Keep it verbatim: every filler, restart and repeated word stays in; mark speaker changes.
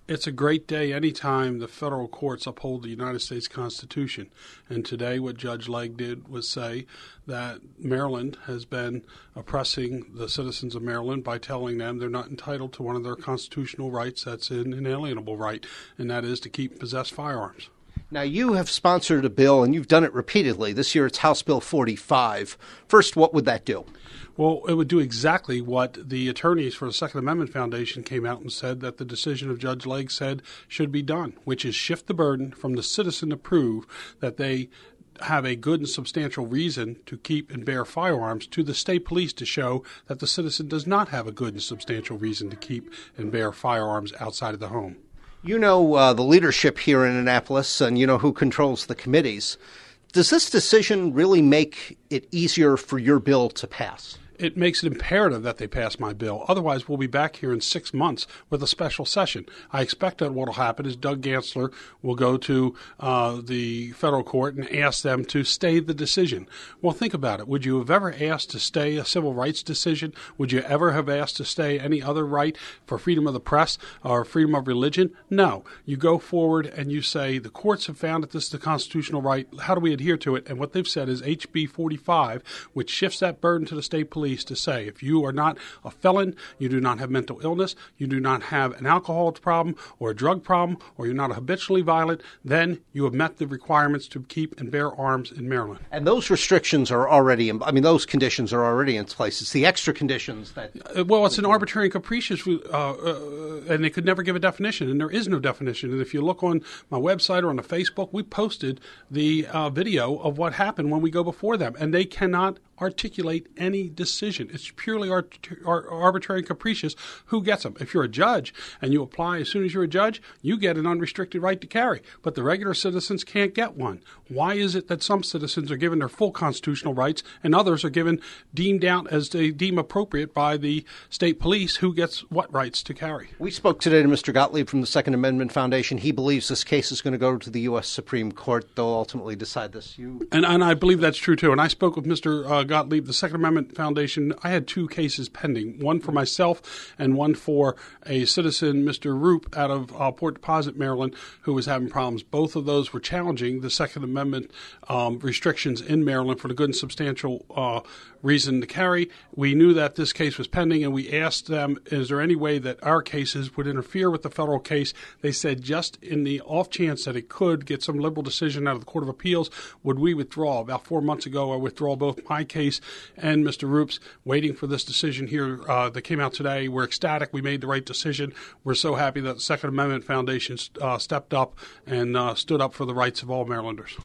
Speaker 1: It's a great day anytime the federal courts uphold the United States Constitution. And today what Judge Legg did was say that Maryland has been oppressing the citizens of Maryland by telling them they're not entitled to one of their constitutional rights that's an inalienable right, and that is to keep and possess firearms.
Speaker 2: Now, you have sponsored a bill, and you've done it repeatedly. This year it's House Bill forty-five. First, what would that do?
Speaker 1: Well, it would do exactly what the attorneys for the Second Amendment Foundation came out and said that the decision of Judge Legg said should be done, which is shift the burden from the citizen to prove that they have a good and substantial reason to keep and bear firearms to the state police to show that the citizen does not have a good and substantial reason to keep and bear firearms outside of the home.
Speaker 2: You know uh, the leadership here in Annapolis, and you know who controls the committees. Does this decision really make it easier for your bill to pass?
Speaker 1: It makes it imperative that they pass my bill. Otherwise, we'll be back here in six months with a special session. I expect that what will happen is Doug Gansler will go to uh, the federal court and ask them to stay the decision. Well, think about it. Would you have ever asked to stay a civil rights decision? Would you ever have asked to stay any other right for freedom of the press or freedom of religion? No. You go forward and you say the courts have found that this is the constitutional right. How do we adhere to it? And what they've said is H B forty-five, which shifts that burden to the state police to say if you are not a felon, you do not have mental illness, you do not have an alcohol problem or a drug problem, or you're not habitually violent, then you have met the requirements to keep and bear arms in Maryland.
Speaker 2: And those restrictions are already, in, I mean, those conditions are already in place. It's the extra conditions that...
Speaker 1: Uh, well, it's an arbitrary and capricious, uh, uh, and they could never give a definition, and there is no definition. And if you look on my website or on the Facebook, we posted the uh, video of what happened when we go before them, and they cannot articulate any decision. It's purely art- ar- arbitrary and capricious who gets them. If you're a judge and you apply as soon as you're a judge, you get an unrestricted right to carry. But the regular citizens can't get one. Why is it that some citizens are given their full constitutional rights and others are given deemed out as they deem appropriate by the state police who gets what rights to carry?
Speaker 2: We spoke today to Mister Gottlieb from the Second Amendment Foundation. He believes this case is going to go to the U S Supreme Court. They'll ultimately decide this. You
Speaker 1: And, and I believe that's true, too. And I spoke with Mister Uh, Gottlieb, the Second Amendment Foundation. I had two cases pending, one for myself and one for a citizen, Mister Roop, out of uh, Port Deposit, Maryland, who was having problems. Both of those were challenging the Second Amendment um, restrictions in Maryland for the good and substantial uh, reason to carry. We knew that this case was pending, and we asked them, is there any way that our cases would interfere with the federal case? They said just in the off chance that it could get some liberal decision out of the Court of Appeals, would we withdraw? About four months ago, I withdrew both my case and Mister Roop's, waiting for this decision here uh, that came out today. We're ecstatic. We made the right decision. We're so happy that the Second Amendment Foundation uh, stepped up and uh, stood up for the rights of all Marylanders.